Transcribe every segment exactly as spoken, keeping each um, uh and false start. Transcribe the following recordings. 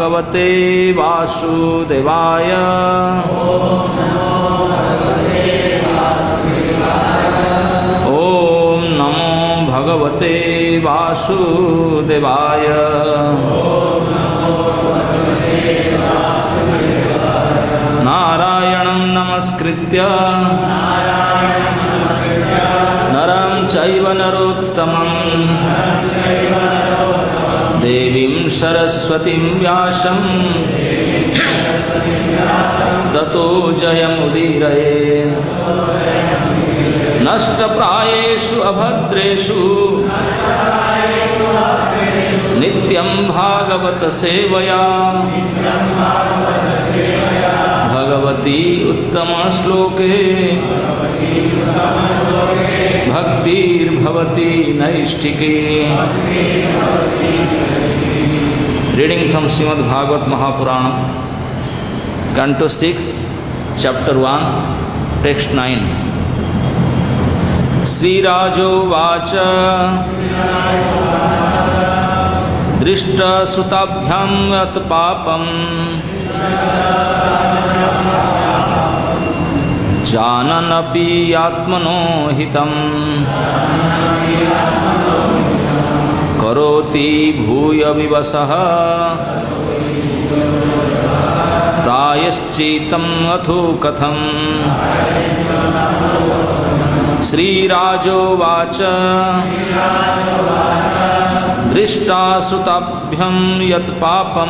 भगवते वासुदेवाय। ओम नमो भगवते वासुदेवाय। नारायणं नमस्कृत्य नरं चैव नरोत्तमं देवीं सरस्वतीं व्यासं ततो जयमुदीरये। नष्टप्रायेषु अभद्रेषु नित्यं भागवत सेवया भगवती उत्तम श्लोके भक्तिर्भवती नैष्ठिके। Reading from Shrimad Bhagavata Mahapurana, canto six, chapter one, text nine. श्रीराजोवाच दृष्टश्रुताभ्यां यत् पापं जाननपि आत्मनो हितं करोति भूय विवशः प्रायश्चित्तं अथो कथम्। श्रीराजोवाच दृष्टाश्रुताभ्यां यत् पापं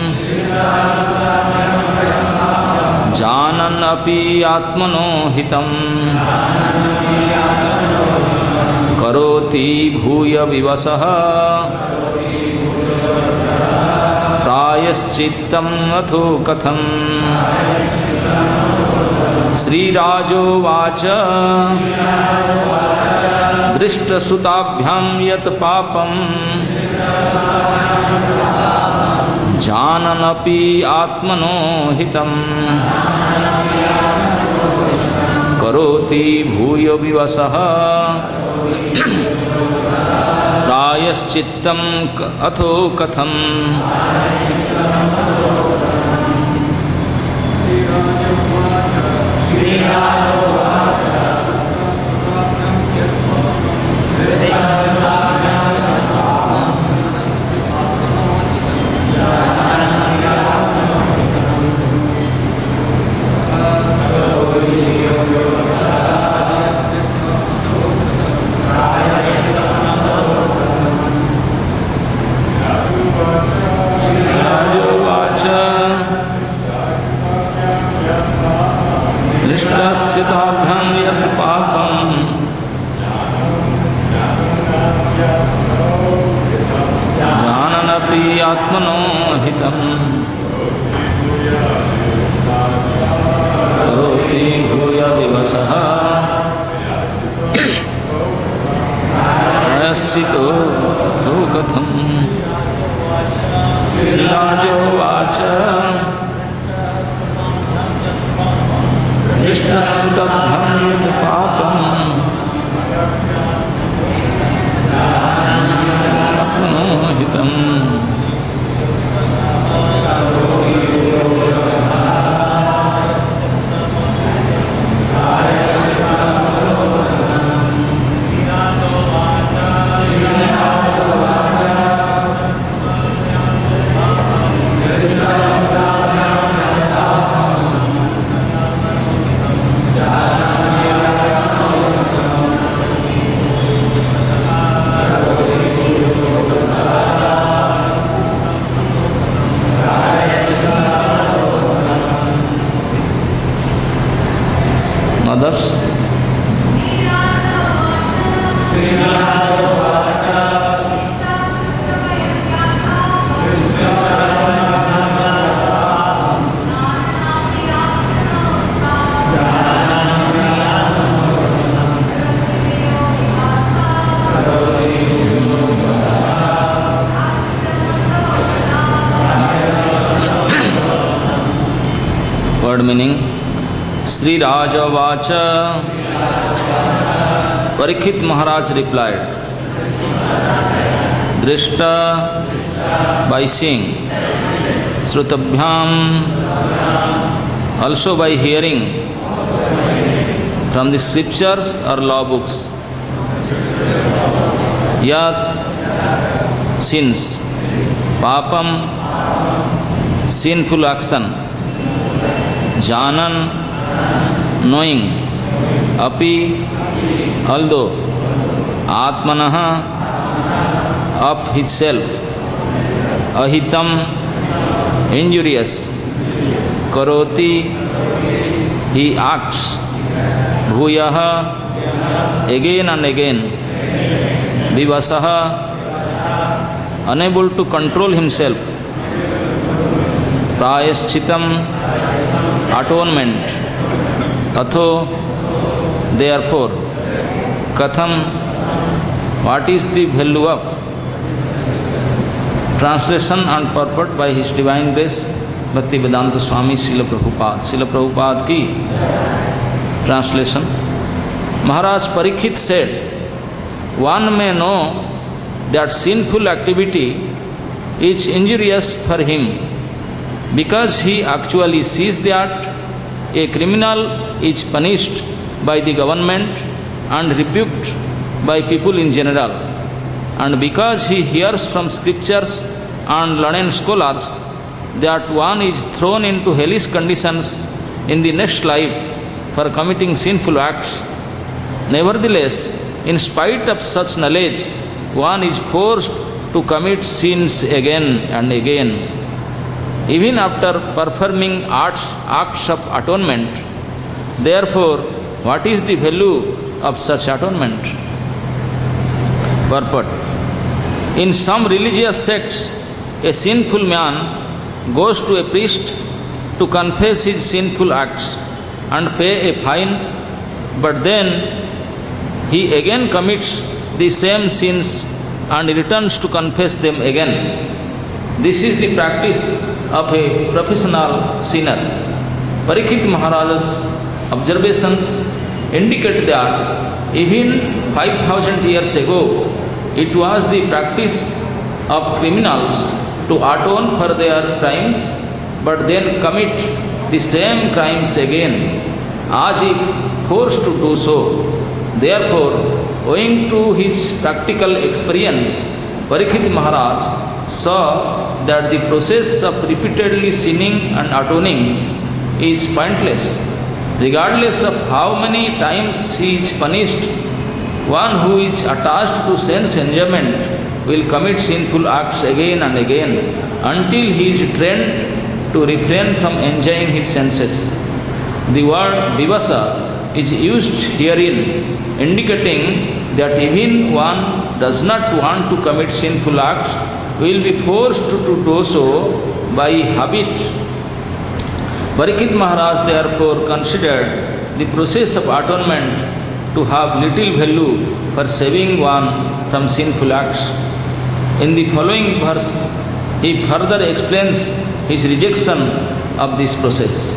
जानन्नपि आत्मनो हितं करोति भूय विवशः प्रायश्चित्तं अथो कथम्। श्रीराजोवाच दृष्टश्रुताभ्यां यत् पापं जाननपि आत्मनो हितं करोति भूय विवशः प्रायश्चित्तं अथो कथम्। दृष्टश्रुताभ्यां यत् पापं जाननपि आत्मनो हितं करोति भूय विवशः प्रायश्चित्तो अथो कथम्। श्रीराजोवाच दृष्टश्रुताभ्यां यत् पापं आत्मनो हितं others. Word meaning. Sri Rajavacha. Parikshit Maharaj replied, Drishta, by seeing, Srutabhyam, also by hearing from the scriptures or law books. Yat, sins. Papam, sinful action. Janan, knowing. Api, although. Atmanaha, of himself. Ahitam, injurious. Karoti, he acts. Bhuyaha, again and again. Vivasaha, unable to control himself. Prayaschitam, atonement. Tatho, therefore. Katham, what is the value of? Translation and purport by His Divine Grace Bhaktivedanta Swami Srila Prabhupada. Srila Prabhupada ki translation. Maharaj Parikshit said, one may know that sinful activity is injurious for him because he actually sees that a criminal is punished by the government and rebuked by people in general, and because he hears from scriptures and learned scholars that one is thrown into hellish conditions in the next life for committing sinful acts. Nevertheless, in spite of such knowledge, one is forced to commit sins again and again, even after performing acts, acts of atonement. Therefore, what is the value of such atonement? Purport. In some religious sects, a sinful man goes to a priest to confess his sinful acts and pay a fine, but then he again commits the same sins and returns to confess them again. This is the practice of a professional sinner. Parikshit Maharaj's observations indicate that even five thousand years ago, it was the practice of criminals to atone for their crimes, but then commit the same crimes again, as if forced to do so. Therefore, owing to his practical experience, Parikshit Maharaj saw that the process of repeatedly sinning and atoning is pointless. Regardless of how many times he is punished, one who is attached to sense enjoyment will commit sinful acts again and again until he is trained to refrain from enjoying his senses. The word vivasa is used herein, indicating that even one does not want to commit sinful acts will be forced to do so by habit. Parikshit Maharaj therefore considered the process of atonement to have little value for saving one from sinful acts. In the following verse, he further explains his rejection of this process.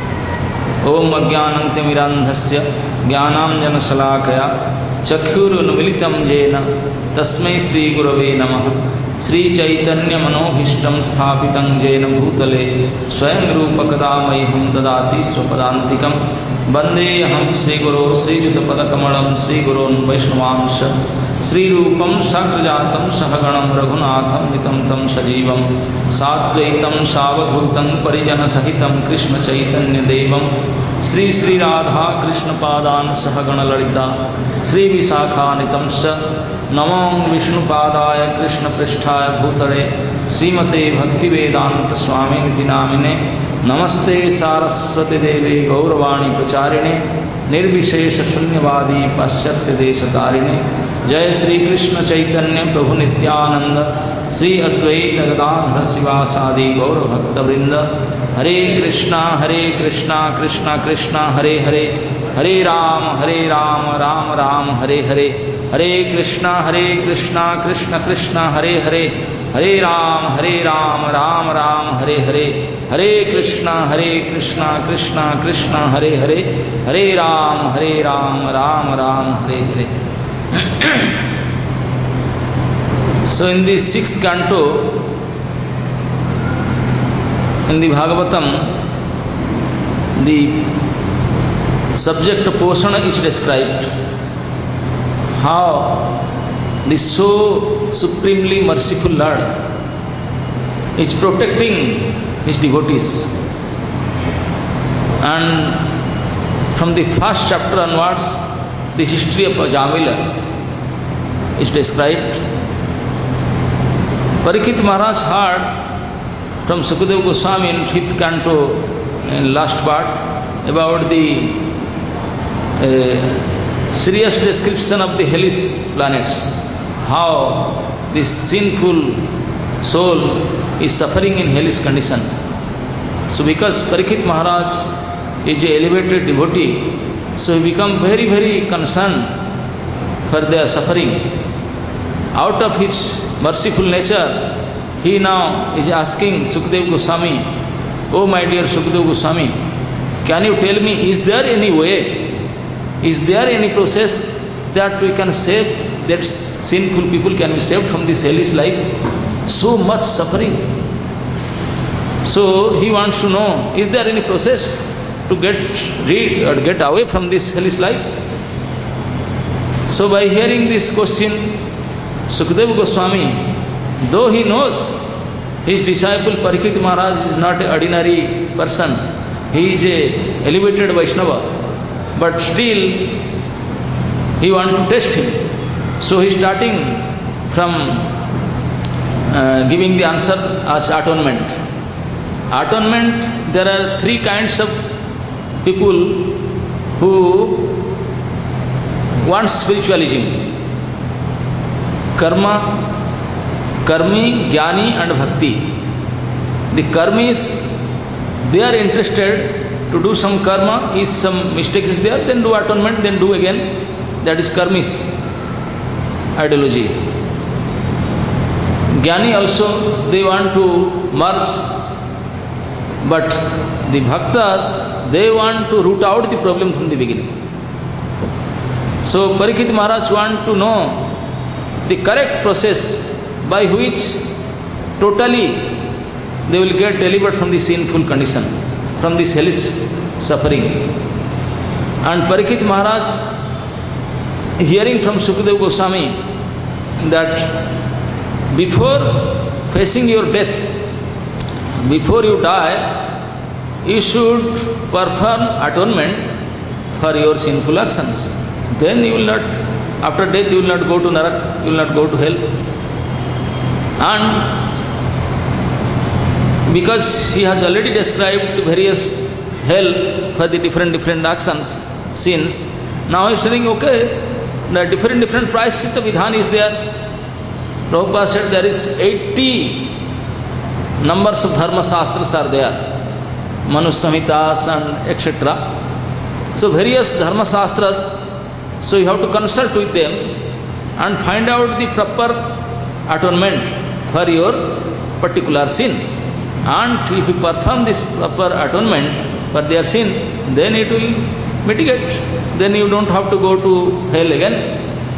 Om Ajnanantimirandhasya Jnanam Salakaya Chakhurunmilitam Jena Tasmai Sri Gurave Namah Sri Chaitanya Manohishtam Sthapitam Jena Bhutale Swayam Rupakadamayham Dadati Swapadantikam Bande Aham Sri Guru Sri Jutapadakammalam Sri Gurun Vaishnavansha Sri Rupam Sakrajatam Sahaganam Raghunatham Nitam Tam Sajivam Satvaitam Savadhutam Parijana Sahitam Krishna Chaitanya Devam Sri Sri Radha Krishna Padan Sahagana Lalita Sri Visakha Nitam Sa Namam Vishnu Padaya Krishna Pristhaya Bhutale Srimate Bhakti Vedanta Swami Niti Namine Namaste Saraswati Devi Gauravani Pracharine Nirvishesha Shunyavadi Paschatya Desatarine Jai Sri Krishna Chaitanya Prabhu Nityananda Sri Advaita Gadadhara Sivasadi Gaura Bhakta Vrinda Hare Krishna Hare Krishna Krishna Krishna Hare Hare Hare Ram Hare Ram Ram Ram Hare Hare Hare Krishna Hare Krishna Krishna Krishna Hare Hare Hare Ram Hare Ram Ram Ram Hare Hare Hare Krishna Hare Krishna Krishna Krishna Hare Hare Hare Ram Hare Ram Ram Ram Hare Hare. So in the sixth canto, In the Bhagavatam, the subject portion is described how the so supremely merciful Lord is protecting his devotees. And from the first chapter onwards, the history of Ajamila is described. Parikshit Maharaj heard from Sukadeva Goswami in fifth canto, in last part, about the uh, serious description of the hellish planets, how this sinful soul is suffering in hellish condition. So because Parikshit Maharaj is an elevated devotee, so he become very, very concerned for their suffering. Out of his merciful nature, he now is asking Sukadeva Goswami, "Oh my dear Sukadeva Goswami, can you tell me, is there any way, is there any process that we can save, that sinful people can be saved from this hellish life? So much suffering." So he wants to know, is there any process to get rid or get away from this hellish life? So by hearing this question, Sukadeva Goswami, though he knows his disciple Parikshit Maharaj is not an ordinary person, he is a elevated Vaishnava, but still he wants to test him. So he is starting from uh, giving the answer as atonement. Atonement, there are three kinds of people who want spiritualism: karma, karmi, jnani and bhakti. The karmis, they are interested to do some karma. If some mistake is there, then do atonement, then do again. That is karmis ideology. Jnani also, they want to merge. But the bhaktas, they want to root out the problem from the beginning. So Parikshit Maharaj want to know the correct process by which totally they will get delivered from the sinful condition, from this hellish suffering. And Parikshit Maharaj, hearing from Sukadeva Goswami that before facing your death, before you die, you should perform atonement for your sinful actions. Then you will not, after death you will not go to Narak, you will not go to hell. And because he has already described various hell for the different different actions, sins, now he is telling, okay, the different different prayaschitta vidhan is there. Prabhupada said there is eighty numbers of dharma shastras are there, Manu Samhitas and et cetera. So various dharma shastras, so you have to consult with them and find out the proper atonement for your particular sin. And if you perform this proper atonement for their sin, then it will mitigate. Then you don't have to go to hell again.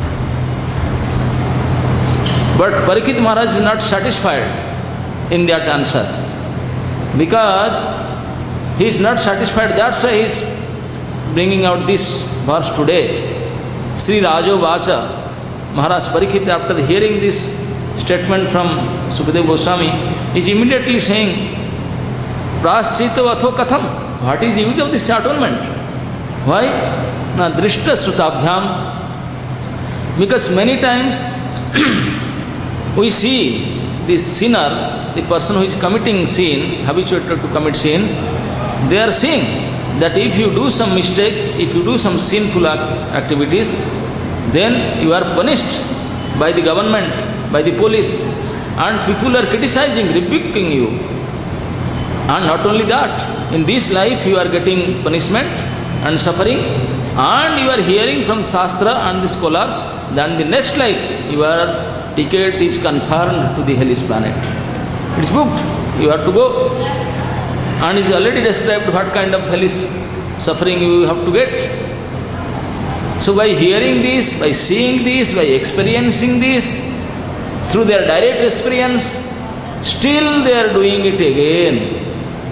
But Parikshit Maharaj is not satisfied in that answer, because he is not satisfied. That's why he is bringing out this verse today. Sri Rajo Vacha, Maharaj Parikshit, after hearing this statement from Sukadeva Goswami, is immediately saying, Praschita vatho katham. What is the use of this atonement? Why? Na drishta srutabhyam. Because many times we see this sinner, the person who is committing sin, habituated to commit sin, they are saying that if you do some mistake, if you do some sinful activities, then you are punished by the government, by the police, and people are criticizing, rebuking you. And not only that, in this life you are getting punishment and suffering, and you are hearing from Shastra and the scholars, then the next life your ticket is confirmed to the hellish planet. It is booked, you have to go. And it is already described what kind of hellish suffering you have to get. So by hearing this, by seeing this, by experiencing this, through their direct experience, still they are doing it again.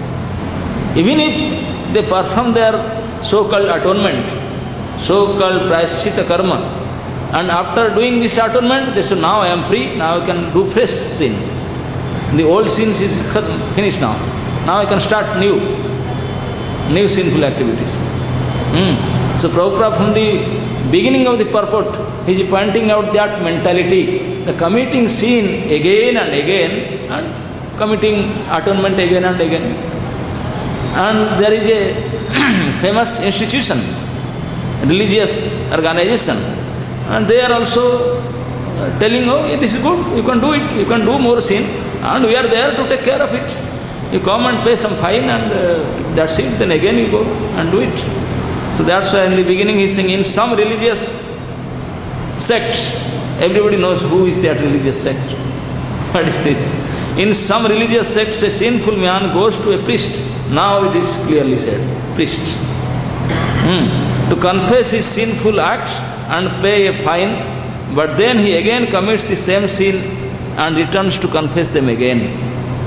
Even if they perform their so-called atonement, so-called prayaschitta karma, and after doing this atonement, they say, now I am free, now I can do fresh sin. The old sins is finished now. Now I can start new, new sinful activities. Hmm. So Prabhupada from the beginning of the purport, he is pointing out that mentality, the committing sin again and again, and committing atonement again and again. And there is a famous institution, religious organization, and they are also telling, oh, this is good, you can do it, you can do more sin, and we are there to take care of it. You come and pay some fine and uh, that's it, then again you go and do it. So that's why in the beginning he is saying, in some religious sects, everybody knows who is that religious sect. What is this? In some religious sects, a sinful man goes to a priest. Now it is clearly said, priest. Hmm. To confess his sinful acts and pay a fine, but then he again commits the same sin and returns to confess them again.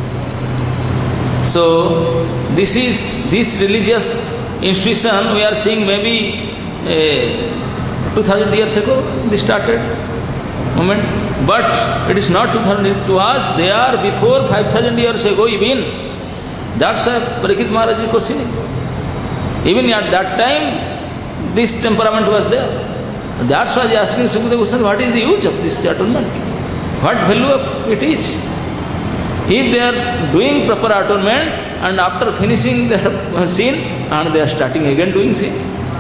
So this is this religious institution we are seeing maybe uh, two thousand years ago this started moment, but it is not two thousand to us, they are before five thousand years ago even. That's why Parikshit Maharaj is questioning. Even at that time this temperament was there. That's why he is asking Sukadeva Goswami, what is the use of this atonement? What value of it is? If they are doing proper atonement and after finishing their sin and they are starting again doing sin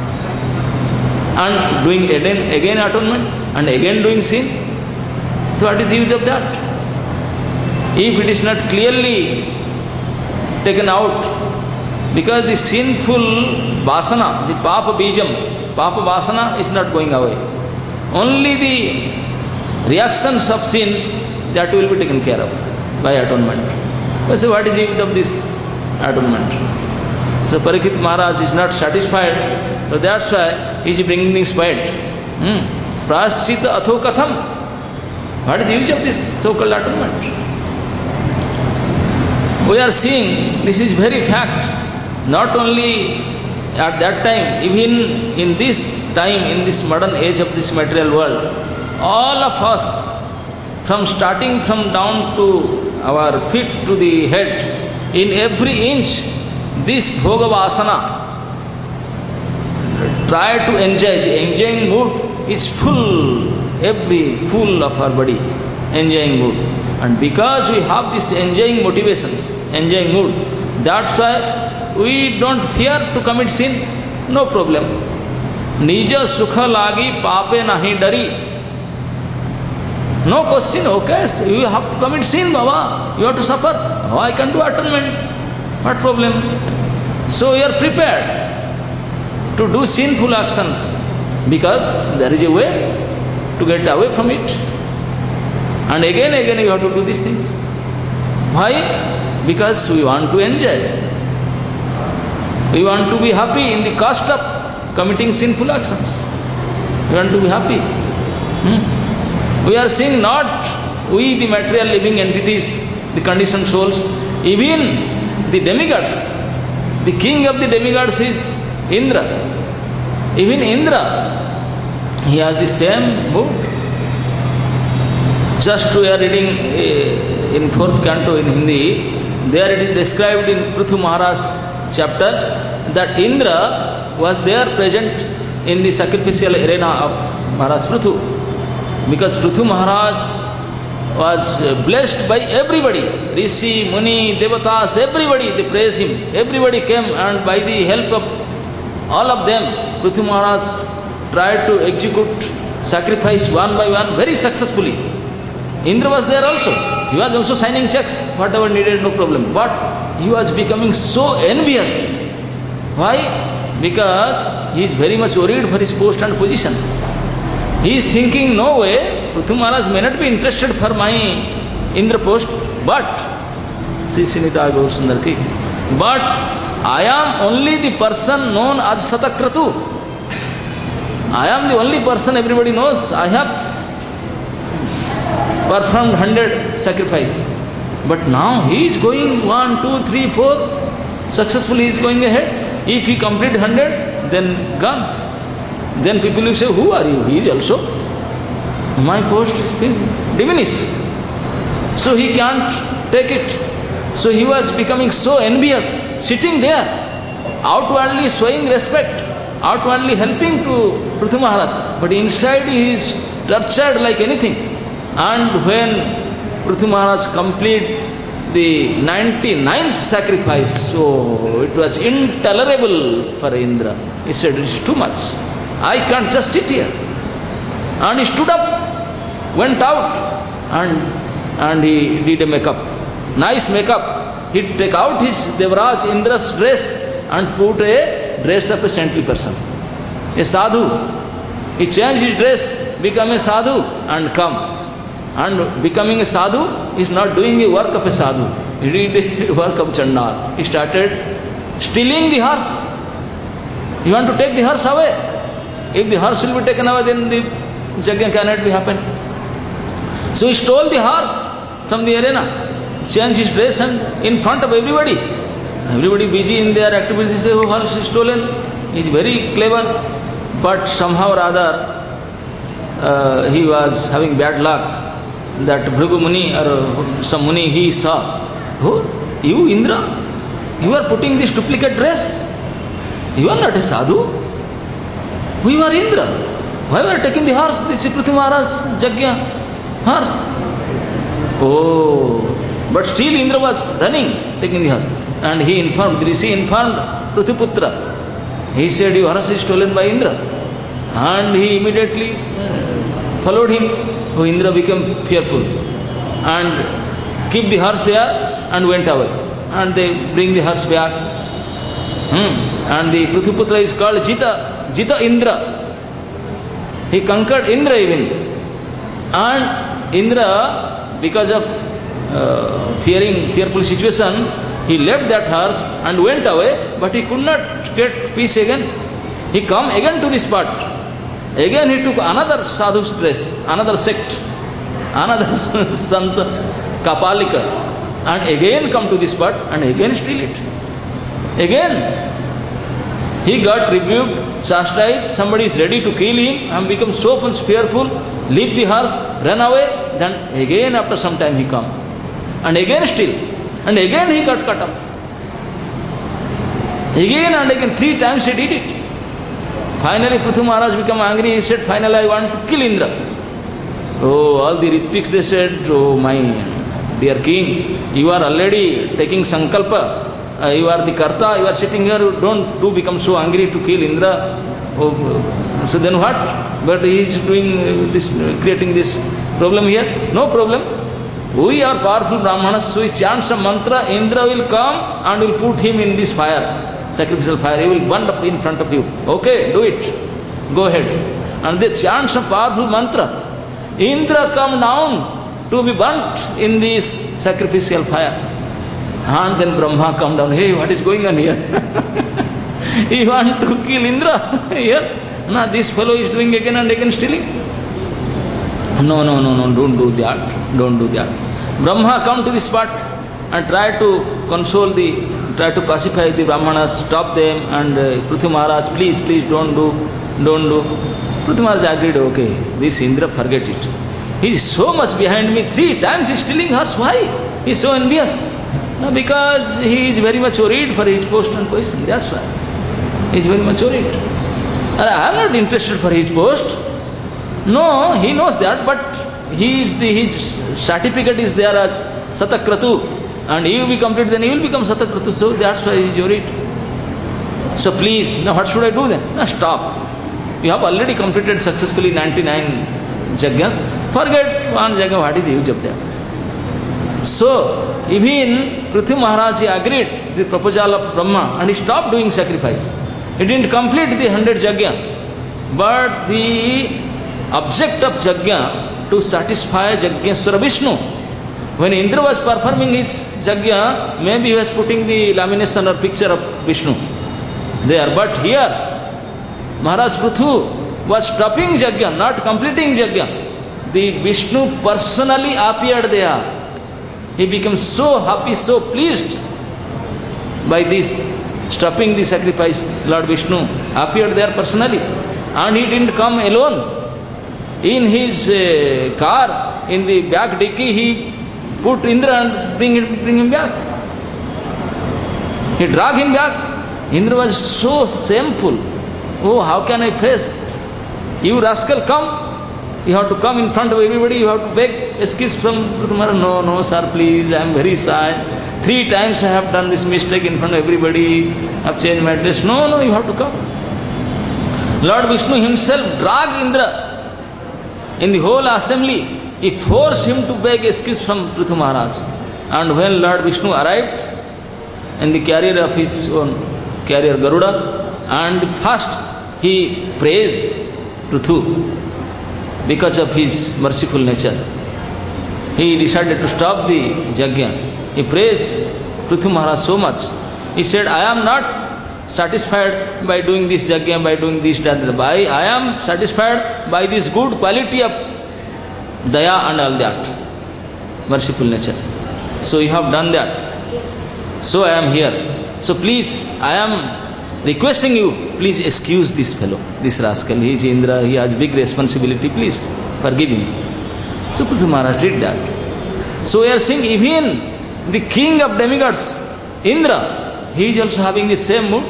and doing again, again atonement and again doing sin, so what is the use of that? If it is not clearly taken out, because the sinful vasana, the papa bijam, papa vasana is not going away. Only the reactions of sins that will be taken care of by atonement. So what is the use of this atonement? So Parikshit Maharaj is not satisfied, so that's why he is bringing this point. Hmm. Prayaschitta atho katham. What is the use of this so-called atonement? We are seeing this is very fact. Not only at that time, even in this time, in this modern age of this material world, all of us, from starting from down to our feet to the head, in every inch, this bhogavasana, try to enjoy, the enjoying mood is full, every full of our body, enjoying mood. And because we have this enjoying motivations, enjoying mood, that's why we don't fear to commit sin, no problem. Nija sukha lagi pape nahi dari. No question, okay, so you have to commit sin, Baba, you have to suffer. Oh, I can do atonement, what problem? So you are prepared to do sinful actions because there is a way to get away from it. And again, again you have to do these things. Why? Because we want to enjoy. We want to be happy in the cost of committing sinful actions. We want to be happy. Hmm? We are seeing not we the material living entities, the conditioned souls, even the demigods. The king of the demigods is Indra. Even Indra, he has the same mood. Just we are reading uh, in fourth canto in Hindi, there it is described in Prithu Maharaj's chapter that Indra was there present in the sacrificial arena of Maharaj Prithu. Because Prithu Maharaj was blessed by everybody, Rishi, Muni, Devatas, everybody, they praise him. Everybody came and by the help of all of them, Prithu Maharaj tried to execute sacrifice one by one very successfully. Indra was there also. He was also signing checks, whatever needed, no problem. But he was becoming so envious. Why? Because he is very much worried for his post and position. He is thinking, no way, Prithu Maharaj may not be interested for my Indra post, but, Sri Srinidha Gaur Sundar ki, but I am only the person known as Satakratu. I am the only person everybody knows. I have performed hundred sacrifice. But now he is going one, two, three, four, Successfully he is going ahead. If he complete one hundred, then gone. Then people will say, who are you? He is also. My post is diminished. So he can't take it. So he was becoming so envious, sitting there, outwardly showing respect, outwardly helping to Prithu Maharaj. But inside he is tortured like anything. And when Prithu Maharaj complete the ninety-ninth sacrifice, so it was intolerable for Indra. He said, it's too much. I can't just sit here. And he stood up, went out, and, and he did a makeup. Nice makeup. He'd take out his Devraj Indra's dress and put a dress of a saintly person. A sadhu. He changed his dress, become a sadhu, and come. And becoming a sadhu is not doing a work of a sadhu. He did a work of Chandal. He started stealing the horse. You want to take the horse away. If the horse will be taken away, then the yajna cannot be happen. So he stole the horse from the arena, changed his dress, and in front of everybody. Everybody busy in their activities, say, oh, horse is stolen. He is very clever. But somehow or other, uh, he was having bad luck. That Bhrigu Muni or some Muni he saw, oh, you Indra, you are putting this duplicate dress. You are not a sadhu. We are Indra. Why are you taking the horse? This is Prithu Maharaj's Yajna horse. Oh, but still Indra was running, taking the horse. And he informed, the Rishi informed Prithuputra. He said, your horse is stolen by Indra. And he immediately followed him. Oh, Indra became fearful and keep the horse there and went away. And they bring the horse back. Hmm. And the Prithuputra is called Jita, Jita Indra. He conquered Indra even. And Indra, because of uh, fearing, fearful situation, he left that horse and went away, but he could not get peace again. He come again to this spot. Again he took another sadhu's dress, another sect, another Sant Kapalika, and again come to this spot and again steal it. Again he got rebuked, chastised, somebody is ready to kill him and become so much fearful, leave the horse, run away, then again after some time he come. And again steal. And again he got cut up. Again and again, three times he did it. Finally, Prithu Maharaj became angry. He said, finally, I want to kill Indra. Oh, all the Ritiks, they said, oh, my dear king, you are already taking sankalpa. Uh, you are the karta, you are sitting here, don't do become so angry to kill Indra. Oh, so then what? But he is doing this, creating this problem here. No problem. We are powerful Brahmanas, so he chants a mantra, Indra will come and will put him in this fire. Sacrificial fire, he will burn up in front of you. Okay, do it. Go ahead. And they chant some powerful mantra. Indra come down to be burnt in this sacrificial fire. And then Brahma come down. Hey, what is going on here? He want to kill Indra here. Now this fellow is doing again and again stealing. No, no, no, no, don't do that. Don't do that. Brahma come to this spot and try to console the try to pacify the Brahmanas, stop them, and uh, Prithu Maharaj, please, please don't do, don't do. Prithu Maharaj agreed, okay, this Indra, forget it. He is so much behind me, three times he is stealing horse. Why? He is so envious. No, because he is very much worried for his post and position, that's why. He is very much worried. And I am not interested for his post. No, he knows that, but he is the, his certificate is there as Satakratu. And he will be complete, then he will become Satakratu. So that's why he is worried. So please, now what should I do then? Now stop. You have already completed successfully ninety-nine yajnas. Forget one yajna, what is the use of that? So even Prithu Maharaj agreed the proposal of Brahma and he stopped doing sacrifice. He didn't complete the hundred yajna. But the object of yajna to satisfy Yajneshwara Vishnu. When Indra was performing his yajna, maybe he was putting the lamination or picture of Vishnu there. But here, Maharaj Prithu was stopping yajna, not completing yajna. The Vishnu personally appeared there. He became so happy, so pleased by this stopping the sacrifice, Lord Vishnu appeared there personally, and he didn't come alone. In his uh, car, in the back dicky, he put Indra and bring him, bring him back. He dragged him back. Indra was so shameful. Oh, how can I face? You rascal, come. You have to come in front of everybody. You have to beg excuse from Prithu. No, no, sir, please. I am very shy. Three times I have done this mistake in front of everybody. I have changed my dress. No, no, you have to come. Lord Vishnu himself dragged Indra in the whole assembly. He forced him to beg excuse from Prithu Maharaj. And when Lord Vishnu arrived in the carrier of his own carrier Garuda, and first he praised Prithu because of his merciful nature. He decided to stop the yajna. He praised Prithu Maharaj so much. He said, I am not satisfied by doing this yajna, by doing this, that, I, I am satisfied by this good quality of daya and all that, merciful nature. So you have done that. So I am here. So please, I am requesting you, please excuse this fellow, this rascal. He is Indra, he has big responsibility. Please forgive him. So Prithu Maharaj did that. So we are seeing even the king of demigods, Indra, he is also having the same mood.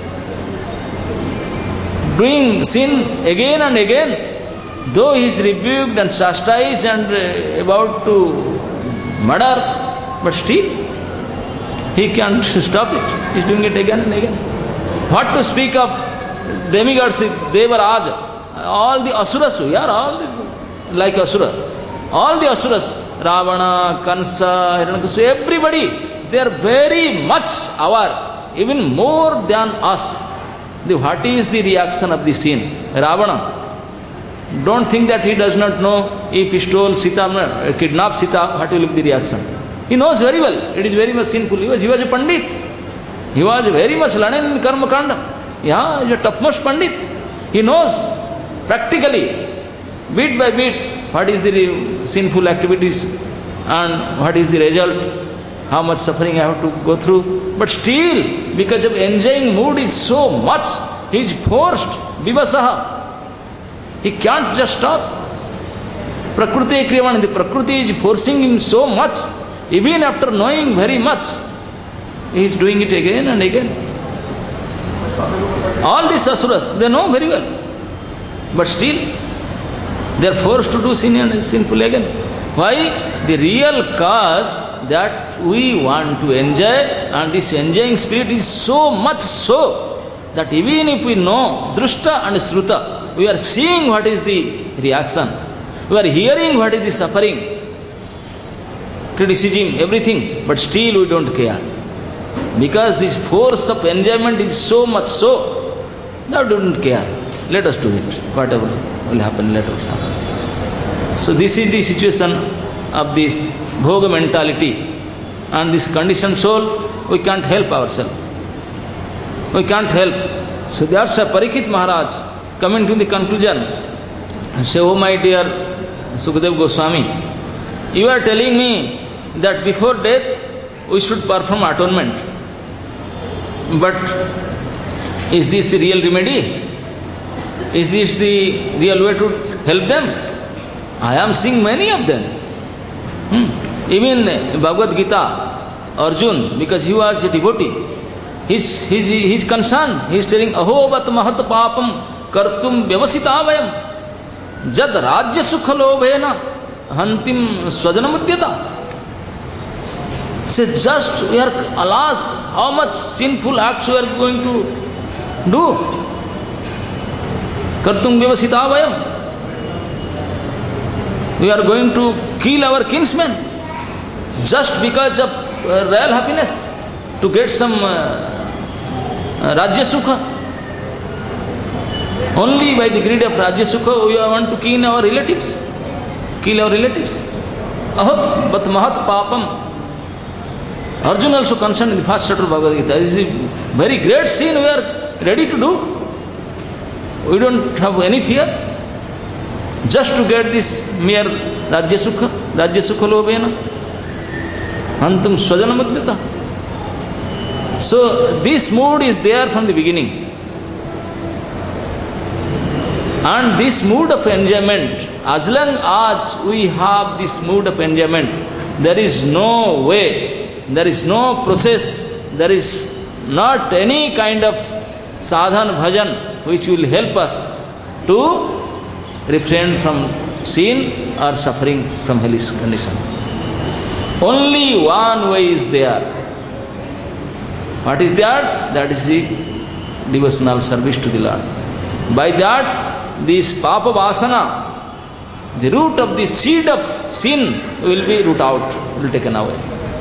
Doing sin again and again, though he is rebuked and chastised and uh, about to murder, but still he can't stop it. He is doing it again and again. What to speak of demigods, Devaraj, all the asuras, we are all like asura. All the asuras, Ravana, Kansa, Hiranyakashipu, everybody, they are very much aware, even more than us. The, what is the reaction of the sin? Ravana, don't think that he does not know if he stole Sita, kidnapped Sita, what will be the reaction. He knows very well, it is very much sinful. He was, he was a Pandit. He was very much learned in Karma Kanda. Yeah, he is a topmost Pandit. He knows practically, bit by bit, what is the sinful activities and what is the result, how much suffering I have to go through. But still, because of enjoying mood is so much, he is forced, vivasaha. He can't just stop. Prakriti kriyaman, the Prakriti is forcing him so much, even after knowing very much. He is doing it again and again. All these asuras, they know very well. But still, they are forced to do sin and sinful again. Why? The real cause that we want to enjoy, and this enjoying spirit is so much so that even if we know drushta and sruta, we are seeing what is the reaction. We are hearing what is the suffering, criticism, everything, but still we don't care. Because this force of enjoyment is so much so that we don't care. Let us do it. Whatever will happen, let us happen. So this is the situation of this bhoga mentality and this conditioned soul. We can't help ourselves. We can't help. So that's why Parikshit Maharaj coming to the conclusion and say, oh my dear Sukadeva Goswami, you are telling me that before death we should perform atonement. But is this the real remedy? Is this the real way to help them? I am seeing many of them. Hmm. Even Bhagavad Gita, Arjun, because he was a devotee, he's, he's, he's concerned. He's telling, Ahovat mahat papam kartum vyavasita vayam jad rajya sukha lobhena hantim swajanamudyata. Say, just we are, alas, how much sinful acts we are going to do. Kartum vyavasita vayam. We are going to kill our kinsmen just because of uh, real happiness, to get some uh, uh, Rajya Sukha. Only by the greed of Rajya Sukha we want to kill our relatives. Kill our relatives. Ahat bat mahat papam. Arjuna also concerned in the first chapter of Bhagavad Gita. This is a very great sin we are ready to do. We don't have any fear. Just to get this mere Rajya Sukha, Rajya Sukha lobhena, antum swajana madhyata. So this mood is there from the beginning. And this mood of enjoyment, as long as we have this mood of enjoyment, there is no way, there is no process, there is not any kind of sadhan bhajan which will help us to refrain from sin or suffering from hellish condition. Only one way is there. What is that? That is the devotional service to the Lord. By that, this papa vasana, the root of the seed of sin will be root out, will be taken away.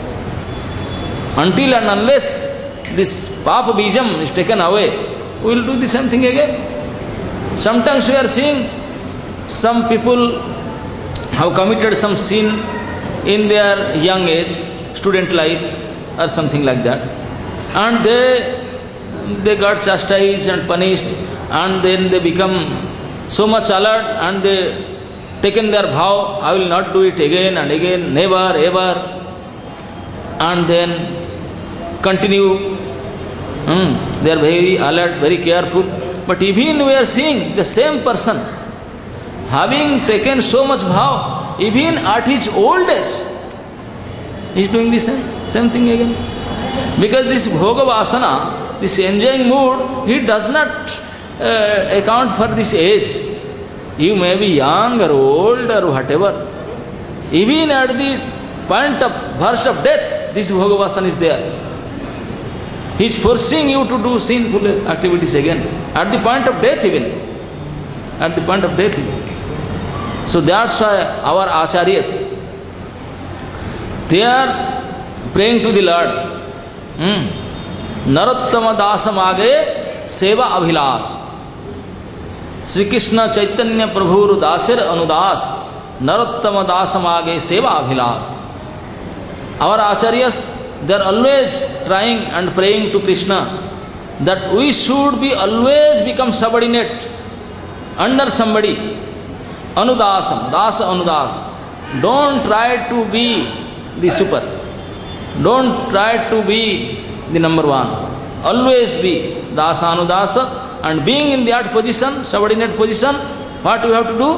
Until and unless this papa bijam is taken away, we will do the same thing again. Sometimes we are seeing some people have committed some sin in their young age, student life or something like that, and they they got chastised and punished, and then they become so much alert and they taken their vow, I will not do it again and again, never ever, and then continue. Hmm. They are very alert, very careful. But even we are seeing the same person having taken so much vow, even at his old age, he is doing the same, same thing again. Because this bhoga vasana, this enjoying mood, he does not uh, account for this age. You may be young or old or whatever. Even at the point of verse of death, this bhoga vasana is there. He is forcing you to do sinful activities again. At the point of death even. At the point of death even. So that's why our acharyas, they are praying to the Lord. Hmm. Narottama dasam age seva abhilas. Sri Krishna Chaitanya Prabhu Dasir Anudas. Narottama dasam age seva abhilas. Our acharyas, they are always trying and praying to Krishna that we should be always become subordinate under somebody. Anudasam, dasa anudas. Don't try to be the super. Don't try to be the number one. Always be dasa anudasa, and being in that position, subordinate position, what we have to do?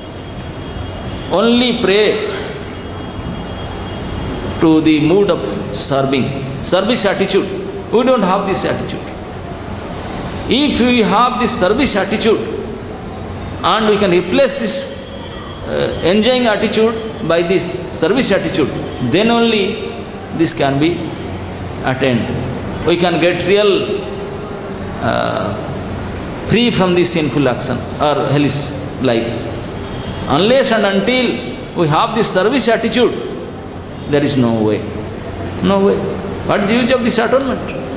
Only pray to the mood of serving, service attitude. We don't have this attitude. If we have this service attitude and we can replace this uh, enjoying attitude by this service attitude, then only this can be attained. We can get real uh, free from this sinful action or hellish life. Unless and until we have this service attitude, there is no way. No way. What is the use of this atonement?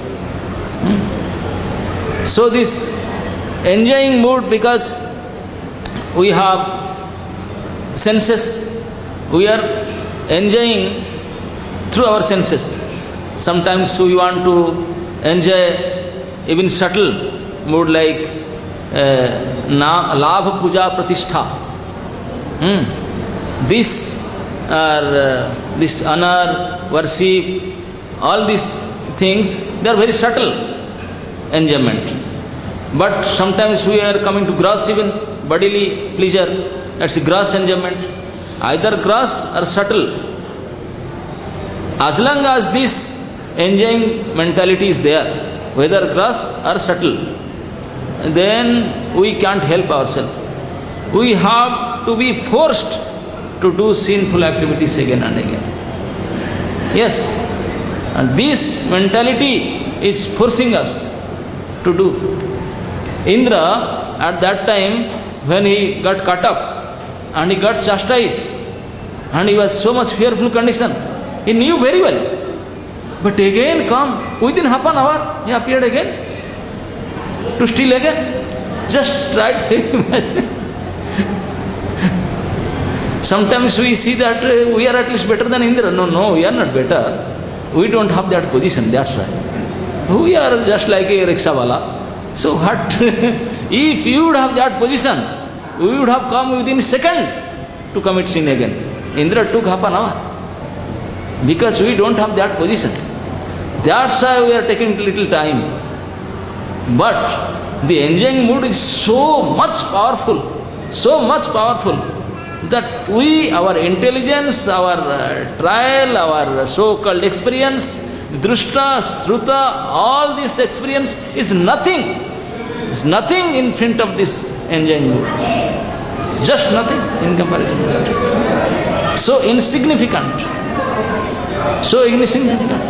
Hmm? So this enjoying mood, because we have senses, we are enjoying through our senses. Sometimes we want to enjoy even subtle mood like uh, na, labha puja pratishtha. Hmm? This or uh, this honor, worship, all these things, they are very subtle enjoyment. But sometimes we are coming to gross even bodily pleasure, that's a gross enjoyment. Either gross or subtle. As long as this enjoying mentality is there, whether gross or subtle, then we can't help ourselves. We have to be forced to do sinful activities again and again. Yes, and this mentality is forcing us to do. Indra, at that time, when he got cut up and he got chastised and he was so much fearful condition, he knew very well. But again come, within half an hour, he appeared again to steal again. Just try to imagine. Sometimes we see that uh, we are at least better than Indra. No, no, we are not better. We don't have that position, that's why. We are just like a rickshawala. So what, if you would have that position, we would have come within a second to commit sin again. Indra took half an hour. Because we don't have that position. That's why we are taking little time. But the enjoying mood is so much powerful, so much powerful, that we, our intelligence, our uh, trial, our so-called experience, drushta, sruta, all this experience is nothing. It's nothing in front of this enjoying mood. Just nothing in comparison to that. So insignificant. So insignificant.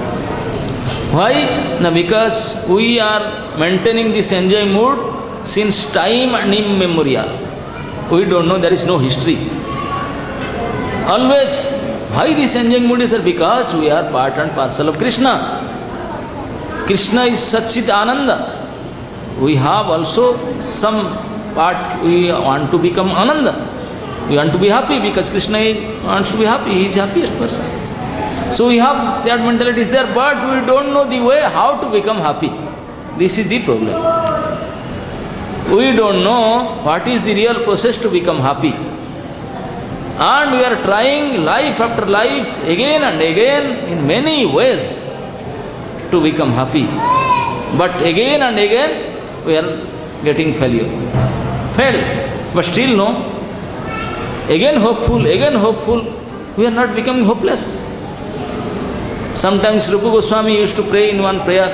Why? No, because we are maintaining this enjoying mood since time and immemorial. We don't know, there is no history. Always, why this enjoying mood is there? Because we are part and parcel of Krishna. Krishna is Satchit Ananda. We have also some part, we want to become Ananda. We want to be happy because Krishna wants to be happy. He is the happiest person. So we have that mentality is there, but we don't know the way how to become happy. This is the problem. We don't know what is the real process to become happy. And we are trying life after life again and again in many ways to become happy. But again and again we are getting failure. Failed. But still no. Again hopeful, again hopeful. We are not becoming hopeless. Sometimes Rupa Goswami used to pray in one prayer.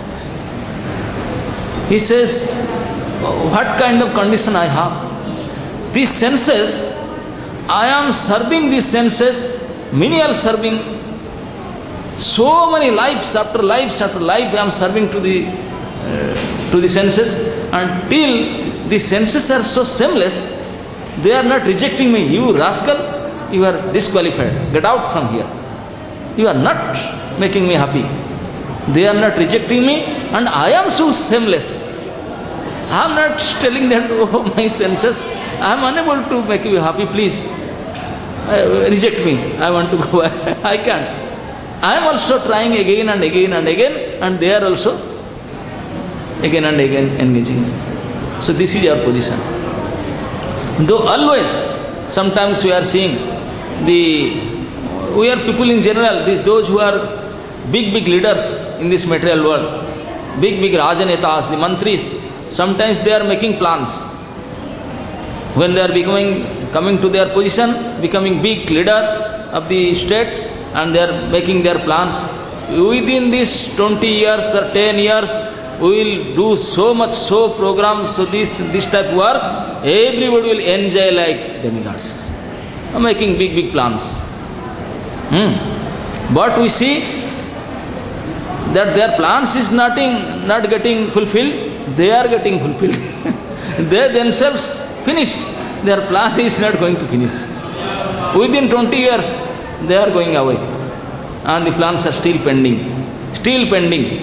He says, what kind of condition I have? These senses, I am serving these senses, menial serving. So many lives after lives after life I am serving to the, uh, to the senses, until the senses are so shameless, they are not rejecting me. You rascal, you are disqualified. Get out from here. You are not making me happy. They are not rejecting me, and I am so shameless. I am not telling them, oh my senses, I am unable to make you happy, please uh, reject me. I want to go. I can't. I am also trying again and again and again, and they are also again and again engaging. So this is our position. Though always, sometimes we are seeing the we are people in general, those who are big, big leaders in this material world, big, big Rajanetas, the mantris, sometimes they are making plans. When they are becoming, coming to their position, becoming big leader of the state, and they are making their plans. Within these twenty years or ten years, we will do so much, so programs, so this, this type of work, everybody will enjoy like demigods. Making big, big plans. Hmm. But we see that their plans is nothing, not getting fulfilled, they are getting fulfilled. They themselves finished. Their plan is not going to finish. Within twenty years, they are going away. And the plans are still pending. Still pending.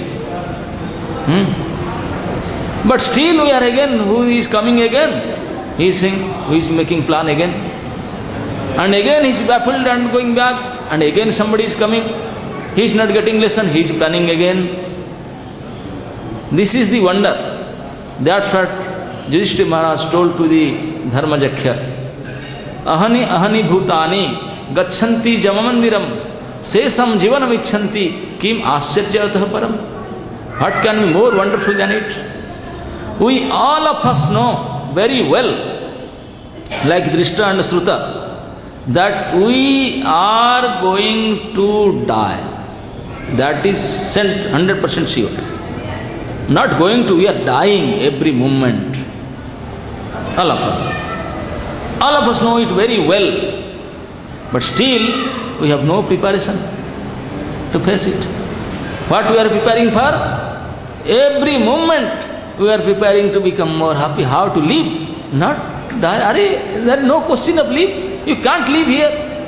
Hmm. But still we are again, who is coming again? He is saying, who is making plan again? And again he is baffled and going back. And again somebody is coming, he is not getting lesson, he is planning again. This is the wonder. That's what Yudhishthira Maharaj told to the Dharmajakhya. Ahani ahani bhutani gachanti jamamandiram sesam jivanam icchanti kim ascharjatah param. What can be more wonderful than it? We all of us know very well, like Drishta and Sruta, that we are going to die. That is one hundred percent sure. Not going to, we are dying every moment. All of us. All of us know it very well. But still, we have no preparation to face it. What we are preparing for? Every moment we are preparing to become more happy. How to live? Not to die. Are, there is no question of live. You can't live here.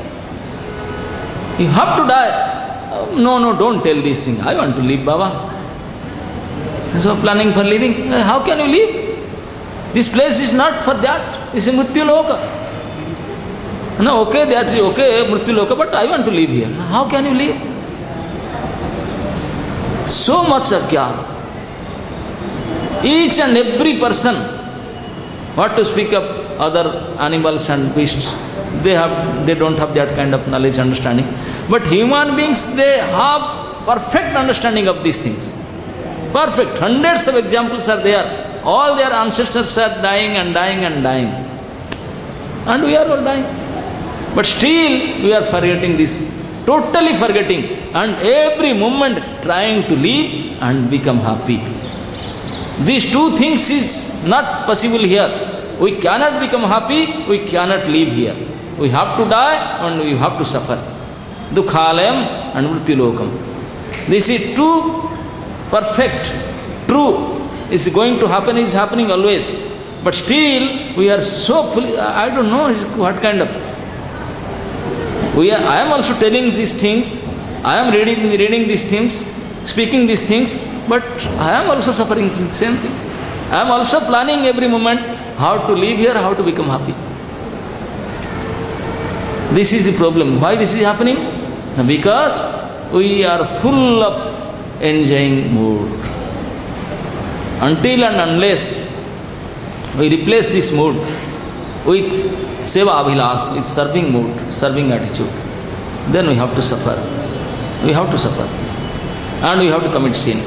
You have to die. Oh, no, no, don't tell this thing. I want to live, Baba. So planning for living. How can you live? This place is not for that. It's a Mrityu Loka. No, okay, that is okay, Mrityu Loka, but I want to live here. How can you live? So much ajnana. Each and every person, what to speak of other animals and beasts, they have, they don't have that kind of knowledge, understanding. But human beings, they have perfect understanding of these things. Perfect. Hundreds of examples are there. All their ancestors are dying and dying and dying. And we are all dying. But still we are forgetting this. Totally forgetting. And every moment trying to live and become happy. These two things is not possible here. We cannot become happy, we cannot live here. We have to die and we have to suffer. Dukhalayam and Mrityulokam. This is true, perfect, true. Is going to happen, is happening always. But still, we are so fully, I don't know what kind of. We are, I am also telling these things, I am reading, reading these things, speaking these things, but I am also suffering the same thing. I am also planning every moment how to live here, how to become happy. This is the problem. Why this is happening? Because we are full of enjoying mood. Until and unless we replace this mood with seva abhilas, with serving mood, serving attitude, then we have to suffer. We have to suffer this. And we have to commit sin.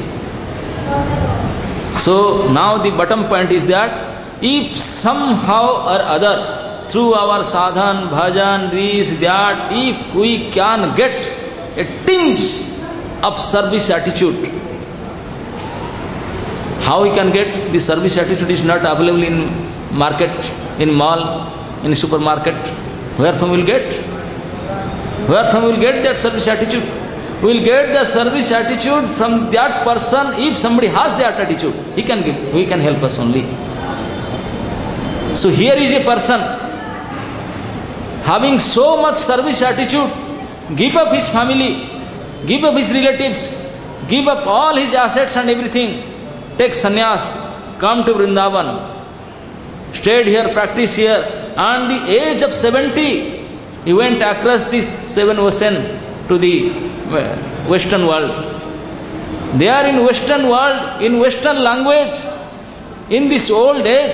So now the bottom point is that if somehow or other, through our sadhan, bhajan, this, that, if we can get a tinge of service attitude, how we can get? The service attitude is not available in market, in mall, in supermarket. Where from we will get? Where from we will get that service attitude? We will get the service attitude from that person. If somebody has that attitude, he can give, he can help us only. So here is a person having so much service attitude, give up his family, give up his relatives, give up all his assets and everything, take sannyas, come to Vrindavan, stayed here, practice here, and the age of seventy, he went across this seven ocean to the Western world. They are in Western world, in Western language, in this old age,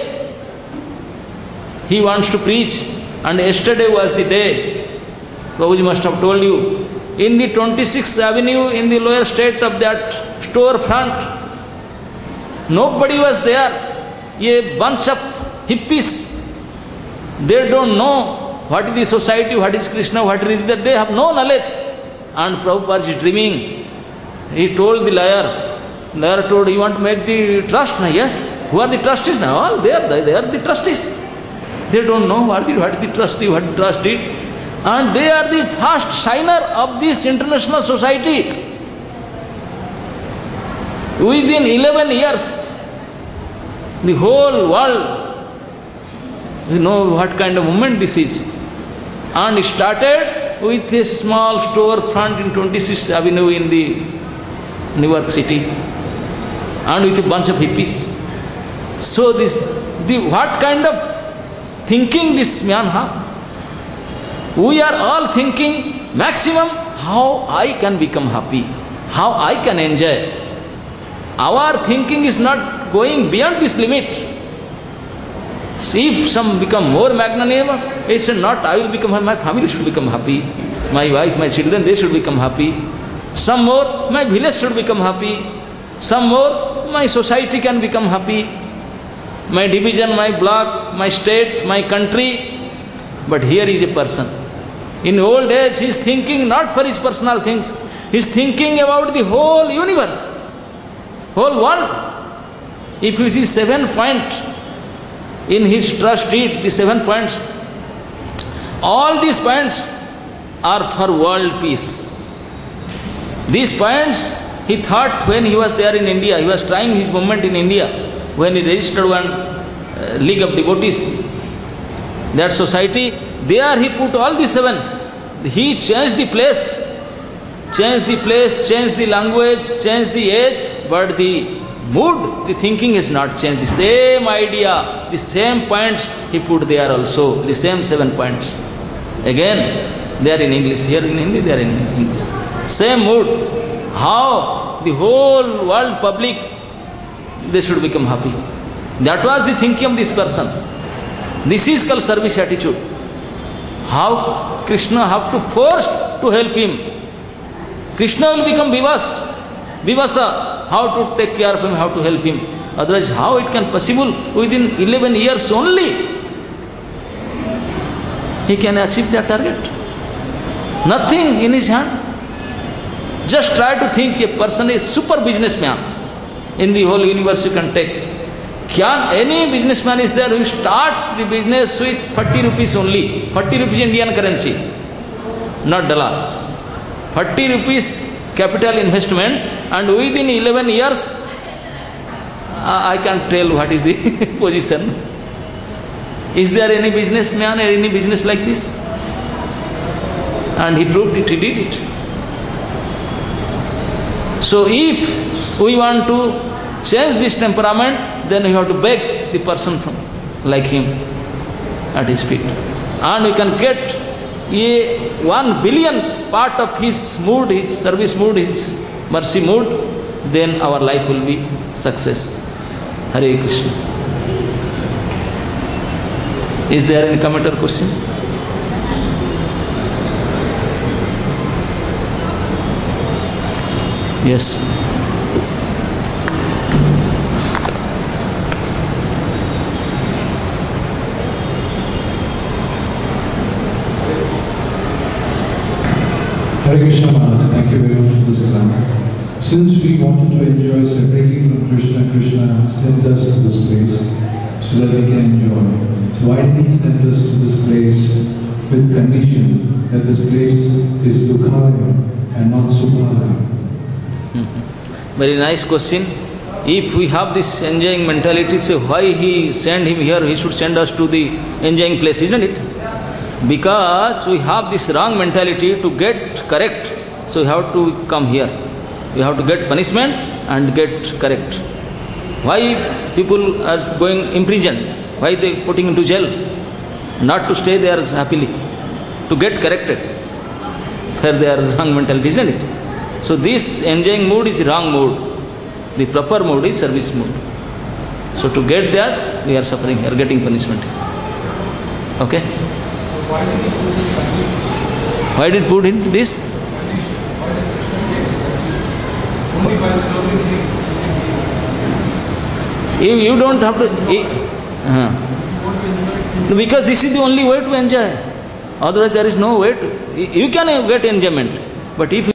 he wants to preach. And yesterday was the day, Prabhuji must have told you, in the twenty-sixth Avenue, in the lower state of that store front, nobody was there. A bunch of hippies, they don't know what is the society, what is Krishna, what is that. They have no knowledge. And Prabhupada is dreaming. He told the lawyer, lawyer told, you want to make the trust? Now, yes. Who are the trustees now? All they are, they are the trustees. They don't know what is, what is the trustee, what is the trustee. And they are the first signer of this international society. Within eleven years, the whole world, you know what kind of movement this is. And it started with a small store front in twenty-sixth Avenue in the New York City, and with a bunch of hippies. So this, the what kind of thinking this man have? We are all thinking maximum how I can become happy, how I can enjoy. Our thinking is not going beyond this limit. If some become more magnanimous, they say not I will become happy, my family should become happy, my wife, my children, they should become happy. Some more, my village should become happy. Some more, my society can become happy. My division, my block, my state, my country. But here is a person. In old age, he is thinking not for his personal things. He is thinking about the whole universe, whole world. If you see seven points in his trust deed, the seven points, all these points are for world peace. These points he thought when he was there in India, he was trying his movement in India, when he registered one uh, League of Devotees, that society, there he put all the seven. He changed the place, changed the place, changed the language, changed the age, but the mood, the thinking has not changed. The same idea, the same points he put there also, the same seven points. Again, they are in English. Here in Hindi, they are in English. Same mood. How the whole world public, they should become happy. That was the thinking of this person. This is called service attitude. How Krishna have to force to help him. Krishna will become Vivas, Vivasa, how to take care of him, how to help him. Otherwise, how it can possible within eleven years only he can achieve that target? Nothing in his hand. Just try to think a person is super businessman in the whole universe you can take. Can any businessman is there who start the business with forty rupees only, forty rupees Indian currency, not dollar. forty rupees capital investment, and within eleven years, I can't tell what is the position. Is there any businessman or any business like this? And he proved it, he did it. So if we want to change this temperament, then we have to beg the person from like him at his feet. And we can get a one billionth part of his mood, his service mood, his mercy mood, then our life will be success. Hare Krishna. Is there any comment or question? Yes. Hare Krishna Maharaj, thank you very much for this class. Since we wanted to enjoy separately from Krishna, Krishna sent us to this place so that we can enjoy. So why did he send us to this place with condition that this place is Dukkhaya and not Sukhaya? Mm-hmm. Very nice question. If we have this enjoying mentality, so why he send him here, he should send us to the enjoying place, isn't it? Because we have this wrong mentality. To get correct, so we have to come here. We have to get punishment and get correct. Why people are going in prison? Why they putting into jail? Not to stay there happily. To get corrected for their wrong mentality, isn't it? So this enjoying mood is wrong mood. The proper mood is service mood. So to get that, we are suffering here, getting punishment here. Okay? Why did he put in this? You, you don't have to... Uh, because this is the only way to enjoy. Otherwise there is no way to... You can get enjoyment. But if